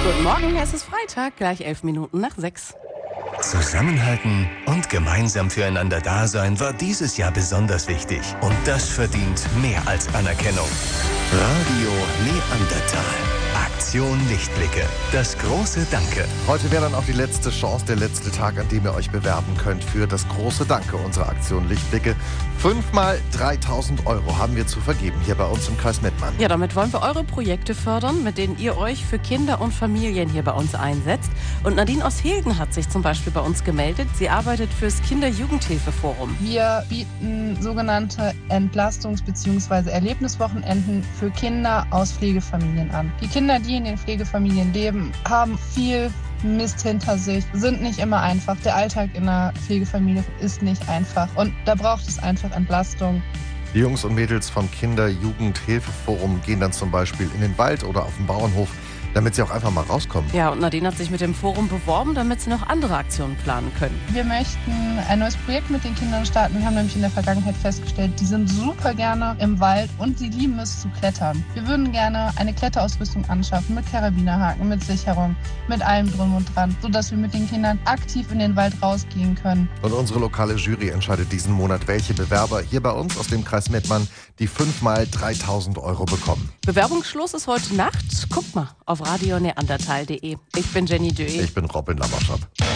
Guten Morgen, es ist Freitag, gleich 11 Minuten nach 6. Zusammenhalten und gemeinsam füreinander da sein war dieses Jahr besonders wichtig. Und das verdient mehr als Anerkennung. Radio Neandertal. Aktion Lichtblicke. Das große Danke. Heute wäre dann auch die letzte Chance, der letzte Tag, an dem ihr euch bewerben könnt für das große Danke unserer Aktion Lichtblicke. 5 mal 3.000 € haben wir zu vergeben hier bei uns im Kreis Mettmann. Ja, damit wollen wir eure Projekte fördern, mit denen ihr euch für Kinder und Familien hier bei uns einsetzt. Und Nadine aus Hilden hat sich zum Beispiel bei uns gemeldet. Sie arbeitet fürs Kinder-Jugendhilfe-Forum. Wir bieten sogenannte Entlastungs- bzw. Erlebniswochenenden für Kinder aus Pflegefamilien an. Die Kinder, die in den Pflegefamilien leben, haben viel Mist hinter sich, sind nicht immer einfach. Der Alltag in einer Pflegefamilie ist nicht einfach und da braucht es einfach Entlastung. Die Jungs und Mädels vom Kinder-Jugendhilfe-Forum gehen dann zum Beispiel in den Wald oder auf den Bauernhof, damit sie auch einfach mal rauskommen. Ja, und Nadine hat sich mit dem Forum beworben, damit sie noch andere Aktionen planen können. Wir möchten ein neues Projekt mit den Kindern starten. Wir haben nämlich in der Vergangenheit festgestellt, die sind super gerne im Wald und sie lieben es zu klettern. Wir würden gerne eine Kletterausrüstung anschaffen mit Karabinerhaken, mit Sicherung, mit allem drum und dran, sodass wir mit den Kindern aktiv in den Wald rausgehen können. Und unsere lokale Jury entscheidet diesen Monat, welche Bewerber hier bei uns aus dem Kreis Mettmann die 5 mal 3.000 € bekommen. Bewerbungsschluss ist heute Nacht. Guckt mal auf radioneandertal.de. Ich bin Jenny Döe. Ich bin Robin Laberschap.